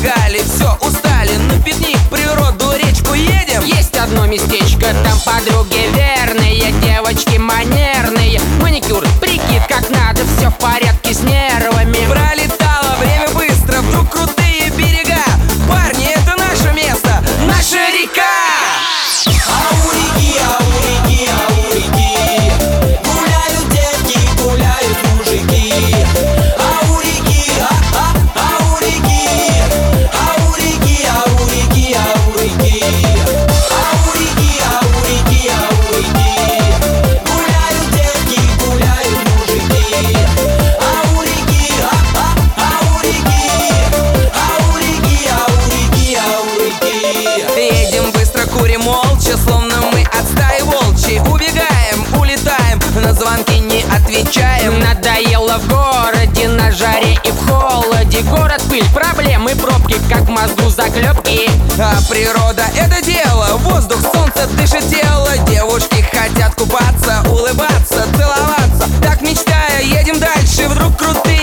загорали, все, устали. На пикник, природу, речку едем. Есть одно местечко, там подруги верные, девочки манерные. Маникюр, прикид как надо, все в порядке с нервами. Пролетало время быстро, вдруг крутые берега. Парни, это наше место, наша река. А у реки, гуляют девки, гуляют мужики. А у реки, у реки, у реки, у реки, у реки. А у реки, гуляют девки, гуляют мужики. А у реки, у реки. Едем быстро, курим молча, словно мы от стаи волчьей. Убегаем, улетаем, на звонки не отвечаем. Надоело в городе, на жаре и в холоде. Город, пыль, проблемы, пробки, как в мозгу заклепки. А природа — это дело, воздух, солнце дышит тело. Девушки хотят купаться, улыбаться, целоваться. Так мечтая, едем дальше, вдруг крутые